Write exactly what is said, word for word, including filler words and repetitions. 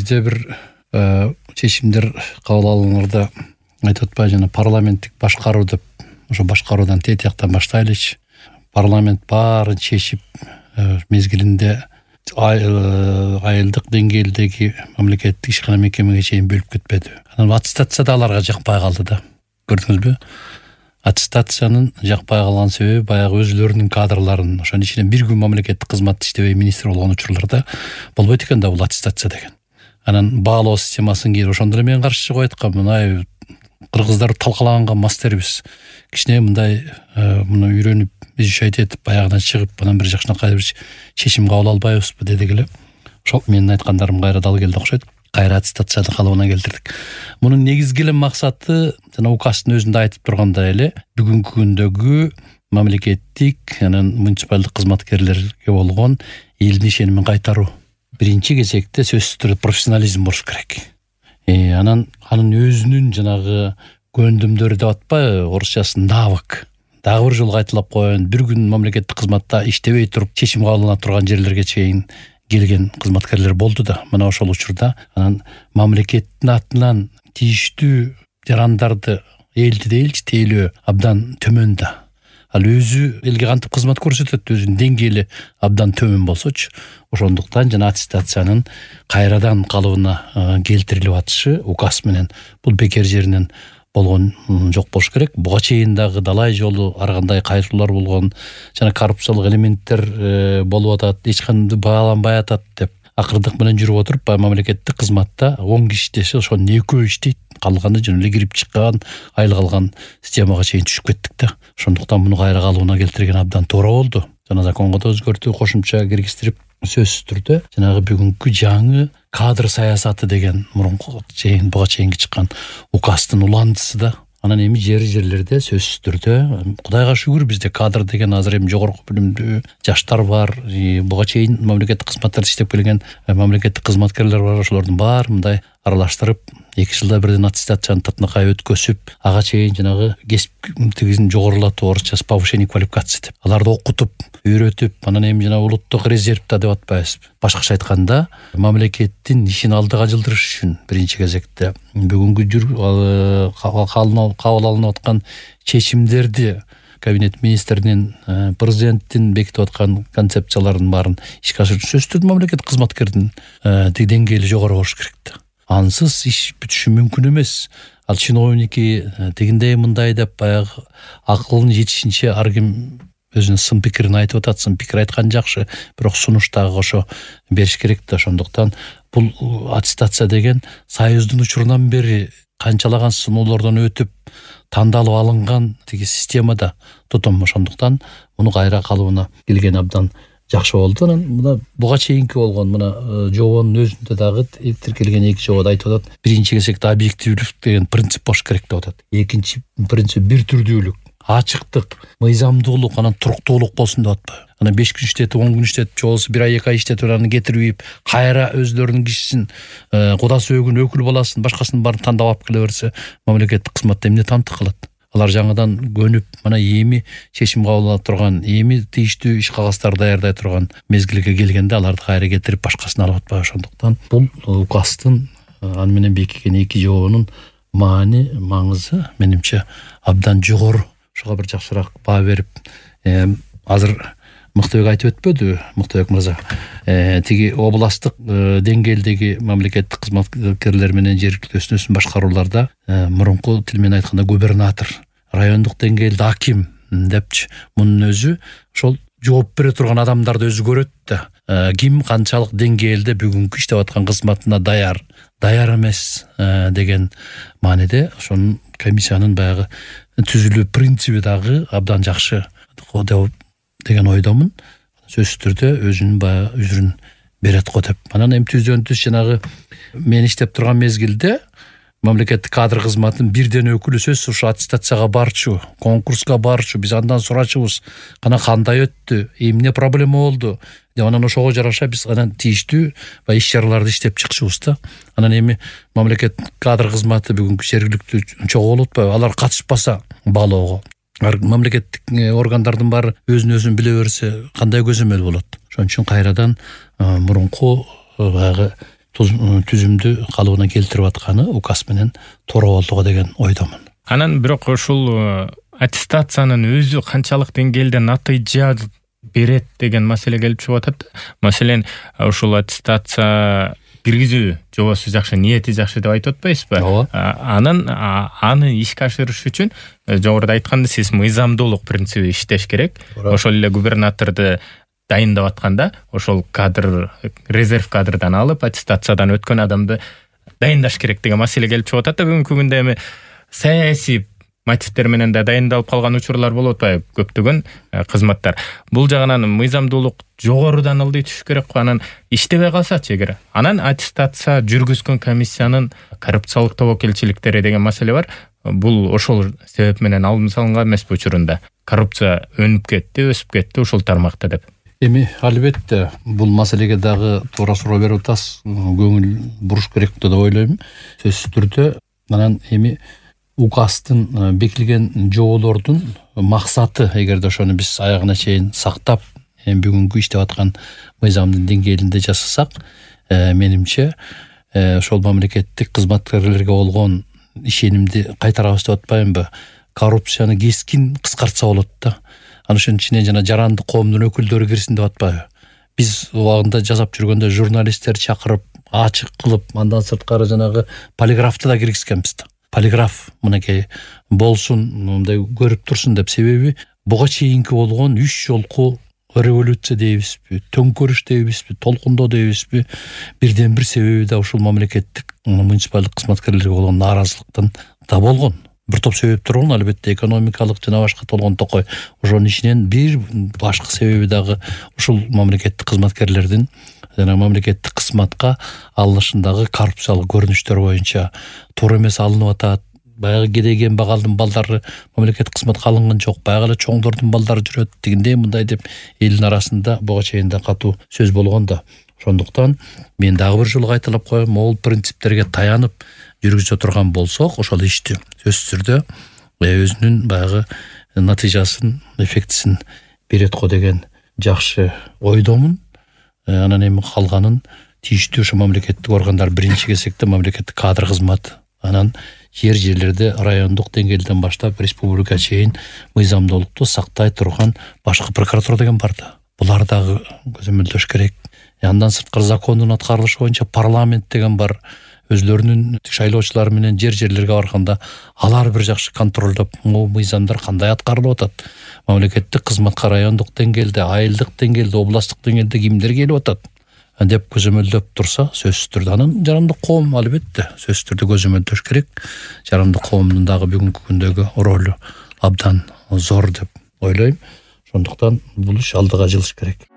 бизде бир чечимдер кабыл алынырда айтып атпайбы, жана парламенттик башкаруу деп, ошо башкаруудан тетияктан баштайлычы. Парламент баарын чечип, мезгилинде айылдык деңгээлдеги мамлекеттик ишкана мекемеге чейин бөлүп кетпеди. Анан аттестация да аларга жакпай калды да. Көрдүңүзбү? Аттестациянын жакпай калган себеби баягы өзлөрүнүн кадрларын, ошонун ичинен бир күн мамлекеттик кызматта иштебей министр болгон учурларда болбойт экен да бул аттестация деген. Анан баалоо системасын кийип ошондо эле мен каршы чыгып айткам, мына кыргыздар талкалаганга мастербиз. Кичине мындай муну үйрөнүп, изучать этип, баягыдан чыгып, анан бир жакшынакай бир чечим кабыл албайбызбы дедик эле. Ошол менин айткандарым кайра дал келди окшойт. Кайра аттестацияны калыбына келтирдик. Мунун негизги эле максаты, жана укастын өзүндө айтып тургандай эле, бүгүнкү күндөгү мамлекеттик, анан муниципалдык кызматкерлерге болгон элдин ишенимин кайтаруу. Биринчи кезекте сөзсүз түрдө профессионализм болуш керек. Э, анан анын өзүнүн жанагы көндүмдөрү деп атпайбы, орусчасы навык. Дагы бир жолу кайталап коеюн, бир күн мамлекеттик кызматта иштебей туруп чечим кабыл алына турган жерлерге чейин келген кызматкерлер болду да. Мына ошол учурда анан мамлекеттин атынан тийиштүү жарандарды элди дейличи тейлөө абдан төмөн да. Ал өзү элге кантип кызмат көрсөтөт, өзүнүн деңгээли абдан төмөн болсочу, ошондуктан жана аттестациянын кайрадан калыбына келтирилип атышы указ менен бул бекер жеринен болгон жок болуш керек. Буга чейин дагы далай жолу ар кандай кайрылуулар болгон, жана коррупциялык элементтер болуп атат, эч кандай бааланбай атат деп акырдык менен жүрүп отуруп, мамлекеттик кызматта он киши иштесе, ошонун экөө иштейт, калганы жөн эле кирип чыккан, айлык алган системага чейин түшүп кеттик да. Ошондуктан муну кайра калыбына келтирген абдан туура болду. Жана законго да өзгөртүү кошумча киргиздирип, сөзсүз түрдө жанагы бүгүнкү жаңы кадр саясаты деген мурунку чейин буга чейинки чыккан указдын уландысы да. Анан эми жер жерлерде сөзсүз түрдө, Кудайга шүгүр, бизде кадр деген азыр эми жогорку билимдүү жаштар бар. Буга чейин мамлекеттик кызматтарда иштеп келген мамлекеттик кызматкерлер бар. Ошолордун баары мындай аралаштырып, эки жылда бирден аттестацияны татынакай өткөзүп, ага чейин жанагы кесиптигин жогорулатып, орусчасы повышение квалификации деп, аларды окутуп, үйрөтүп, анан эми жана улуттук резервда деп атпайбызбы. Башкача айтканда, мамлекеттин ишин алдыга жылдырыш үчүн биринчи кезекте бүгүнкү жүр кабыл алынып аткан чечимдерди кабинет министринин, президенттин бекитип аткан концепциялардын баарын ишке ашыруу үчүн сөзсүз түрдө мамлекеттик кызматкердин деңгээли жогору болуш керек да. Ансыз иш бүтүшү мүмкүн эмес. Ал чиновники тигиндей мындай деп баягы акылын жетишинче ар ким өзүнүн сын пикирин айтып атат. Сын пикир айткан жакшы, бирок сунуш дагы ошо бериш керек да. Ошондуктан бул аттестация деген Союздун учурунан бери канчалаган сыноолордон өтүп тандалып алынган тиги системада тутум. Ошондуктан муну кайра калыбына келген абдан жакшы болду. Анан мына буга чейинки болгон мына жобонун өзүндө дагы тиркелген эки жобода айтып атат. Биринчи кезекте объективдүүлүк деген принцип болуш керек деп атат. Экинчи принцип бир түрдүүлүк, ачыктык, мыйзамдуулук, анан туруктуулук болсун деп атпайбы. Анан беш күн иштетип, он күн иштетип, же болбосо бир ай эки ай иштетип анан кетирип, кайра өздөрүнүн кишисин, кудасы өгүн өкүл баласын, башкасын баарын тандап алып келе берсе, мамлекеттик кызматта эмне тантык кылат? Алар жаңыдан көнүп, мына эми чечим кабыл ала турган, эми тийиштүү иш кагаздарды даярдай турган мезгилге келгенде аларды кайра кетирип башкасын алып атпайбы. Ошондуктан бул укастын аны менен бекиген эки жобонун маани, маңызы менимче абдан жогору. Ошого бир жакшыраак баа берип, азыр Мыктыбек айтып өтпөдү, Мыктыбек мырза, тиги областтык деңгээлдеги мамлекеттик кызматкерлер менен жергиликтүү өзүн башкарууларда мурунку тил менен айтканда губернатор, райондук деңгээлде аким депчи, мунун өзү ошол жооп бере турган адамдарды өзү көрөт да. Ким канчалык деңгээлде бүгүнкү иштеп аткан кызматына даяр, даяр эмес деген мааниде ошонун комиссиянын баягы түзүлүү принципи дагы абдан жакшы деген ойдомун. Сөзсүз түрдө өзүнүн баягы үзүрүн берет го деп. Анан эми түздөн түз жанагы мен иштеп турган мезгилде мамлекеттик кадр кызматынын бирден өкүлү сөзсүз ушу аттестацияга барчу, конкурска барчу, биз андан сурачубуз, кана кандай өттү, эмне проблема болду деп, анан ошого жараша биз анан тийиштүү баягы иш чараларды иштеп чыкчубуз да. Анан эми мамлекеттик кадр кызматы бүгүнкү жергиликтүү чогуу болуп атпайбы, алар катышпаса баалоого, мамлекеттик органдардын баары өзүн өзүн биле берсе кандай көзөмөл болот. Ошон үчүн кайрадан мурунку баягы түзүмдү калыбына келтирип атканы указ менен туура болду деген ойдомун. Анан бирок ушул аттестациянын өзү канчалык деңгээлде натыйжа берет деген маселе келип чыгып атат. Маселен, ушул аттестация киргизүү жобосу жакшы, ниети жакшы деп айтып атпайсызбы? Анан аны ишке ашырыш үчүн жогоруда айтканда сиз мыйзамдуулук принциби иштеш керек. Ошол эле губернаторду дайындап атканда ошол кадр, резерв кадрдан алып, аттестациядан өткөн адамды дайындаш керек деген маселе келип чыгып атат. Бүгүнкү күндө эми саясий мотивдер менен да дайындалып калган учурлар болуп атпайбы, көптөгөн кызматтар. Бул жагынан мыйзамдуулук жогорудан ылдый түшүш керек го. Анан иштебей калсачы эгер, анан аттестация жүргүзгөн комиссиянын коррупциялык тобокелчиликтери деген маселе бар. Бул ошол себеп менен алым салынган эмеспи учурунда? Коррупция өнүп кетти, өсүп кетти ушул тармакта деп. Эми албетте бул маселеге дагы туура суроо берип атасыз. Көңүл буруш керек деп ойлойм. Сөзсүз түрдө анан эми указдын бекилген жоболордун максаты, эгерде ошону биз аягына чейин сактап, бүгүнкү иштеп аткан мыйзамдын деңгээлинде жасасак, менимче ошол мамлекеттик кызматкерлерге болгон ишенимди кайтарабыз деп атпаймынбы? Коррупцияны кескин кыскартса болот да. Анын ошонун ичине жана жарандык коомдун өкүлдөрү кирсин деп атпайбы? Биз убагында жасап жүргөндө журналисттер чакырып, ачык кылып, андан сырткары жанагы полиграфты да киргизгенбиз да. Полиграф мынакей болсун, мындай көрүп турсун деп. Себеби буга чейинки болгон үч жолку революция дейбизби, төңкөрүш дейбизби, толкундоо дейбизби, бирден бир себеби да ушул мамлекеттик муниципалдык кызматкерлерге болгон нааразылыктан да болгон. Бир топ себептер болгон, албетте экономикалык жана башка болгон токой. Ошонун ичинен бир башка себеби дагы ушул мамлекеттик кызматкерлердин жана мамлекеттик кызматка алынышындагы коррупциялык көрүнүштөр боюнча туура эмес алынып атат. Баягы кедейген багалдын балдары мамлекеттик кызматка алынган жок, баягы эле чоңдордун балдары жүрөт дегендей мындай деп элдин арасында буга чейин да катуу сөз болгон да. Ошондуктан мен дагы бир жолу кайталап коем, могул принциптерге таянып жүргүзө турган болсок, ошол ишти сөзсүз түрдө өзүнүн баягы натыйжасын, эффектисин берет го деген жакшы ойдомун. Анан эми калганын тийиштүү ошо мамлекеттик органдар, биринчи кезекте мамлекеттик кадр кызматы, анан жер жерлерде райондук деңгээлден баштап республика чейин мыйзамдуулукту сактай турган башкы прокуратура деген бар да. Булар дагы көзөмөлдөш керек. Андан сырткары закондун аткарылышы боюнча парламент деген бар. Өзлөрүнүн шайлоочулары менен жер жерлерге барганда алар бир жакшы контролдоп, мыйзамдар кандай аткарылып атат, мамлекеттик кызматка райондук деңгээлде, айылдык деңгээлде, областтык деңгээлде кимдер келип атат деп көзөмөлдөп турса, сөзсүз түрдө анан жарандык коом албетте сөзсүз түрдө көзөмөлдөш керек. Жарандык коомдун дагы бүгүнкү күндөгү ролу абдан зор деп ойлойм. Ошондуктан бул иш алдыга жылыш керек.